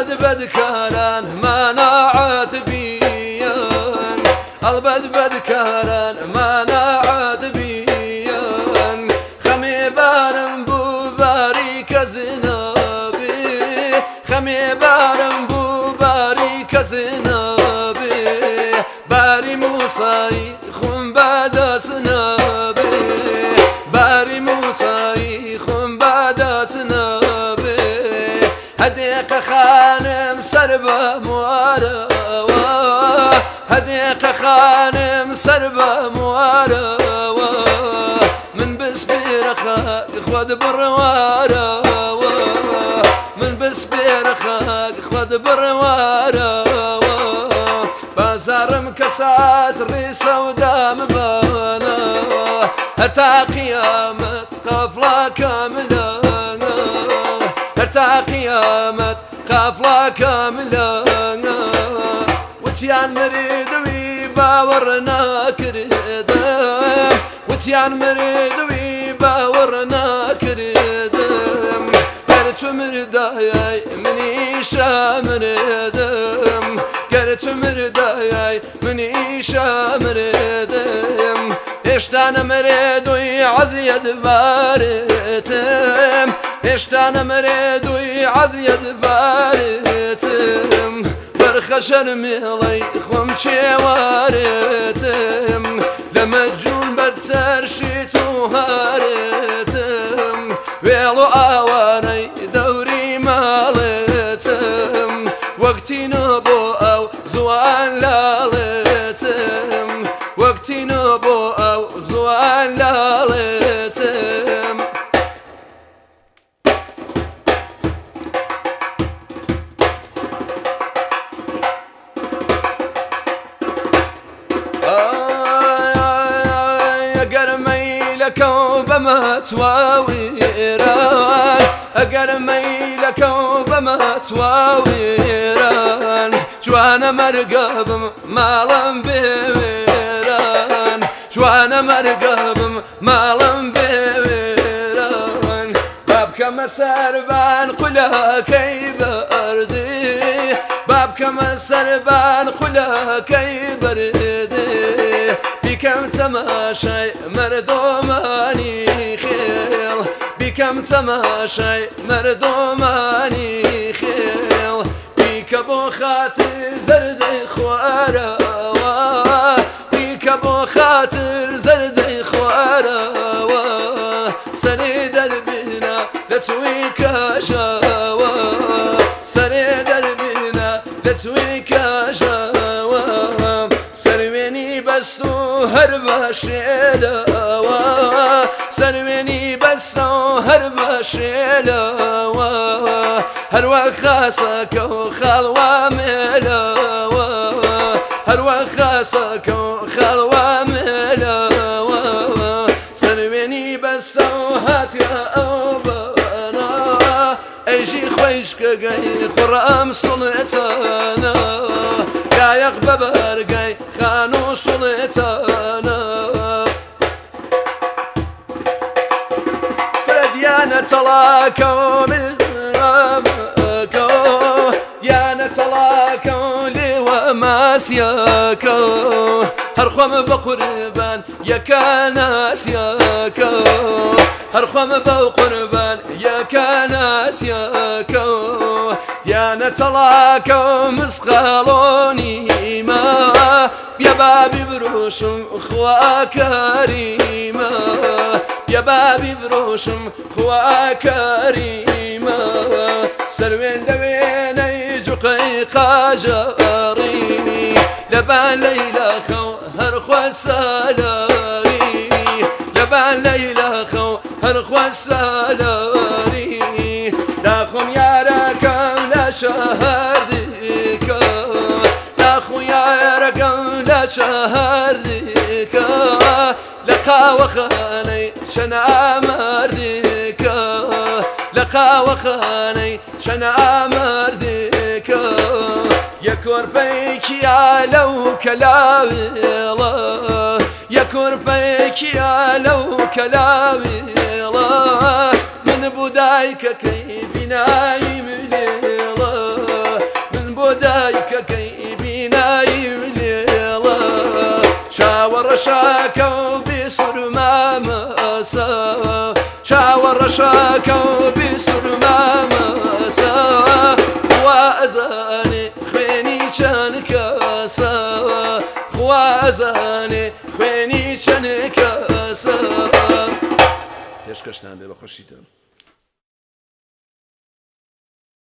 البد كاران ما ناعت بيان البد كاران ما ناعت بيان خمي بارم بو باريك زنابي خمي بارم بو باريك زنابي باري موسى خم بعد سنابي باري موسى خم بعد سنابي هديك خانم سربة موارا هديك خانم سربة موارا من بسبير خاق خود بروارا من بسبير خاق خود بروارا بازارم كسات ريسة ودام بانا هتا قيامة قفلة كاملة هتا قيامة قفلة كاملة وتيان مريد ويباورنا كردم وتيان مريد ويباورنا كردم قرت مرداي مني شامردم قرت مرداي مني شامردم اشتان مريد ويعزيد بارتم اشتان مريد ويعزيد بارتم برخشن ميلي خمشي وارتم لمجنون بتسر شيتو هارتم ويلو اواني دوري مالتم وقتي نبو او زوان لالتم وقتي نبو او زوان لالتم بما تواويران أقر ميلك وبما تواويران جوانا مرقب مالم بيران جوانا مرقب مالم بيران بابك مسربان قلا كي بردي بابك مسربان قلا كي بردي بكم تماشي مردوماني خيل بكم تماشي مردوماني خيل بك بو خاطر زرد خوارا بك بو خاطر زرد خوارا سريد البنا لتويك شاوا سريد البنا لتويك شاوا سرويني بستو هرب شيلوا سرويني بستو هرب شيلوا هروا خاصك وخلوة ملوا هروا خاصك وخلوة ملوا سرويني بستو هات يا أوبانا ايجي خويشك قاي خرام سلطانا قايق ببرقاي خانو سلطانا ديانة طلاكو من رمكو ديانة طلاكو لوا ماسياكو هرخم بقربان يكا ناسياكو هرخم بقربان يكا ناسياكو ديانة طلاكو مسخالوني ما يا بابي بروشم خوا كريمة يا بابي بروشم خوا كريمة سروين دوين يجقي قاجاري لبان ليلى خو هرخوا السالاري لبان ليلى خو هرخوا السالاري داخم ياركم لا شهر ديكا داخو ياركم لا شهر ديكا لقا وخاني شنا مرديكا لقا وخاني شنا مرديكا يكور بيك يا لو كلاويلا يكور بيك يا لو كلاويلا من بدايك كي بناي مليلا کاسە چاوە ڕەشەکە و بیسوورمامەسە خوا ئەزانێ خوێنی چەند کەسە خوا ئەزانێ خوێنی چەند کەسە پێشکەشتان بێ بە خۆشیتان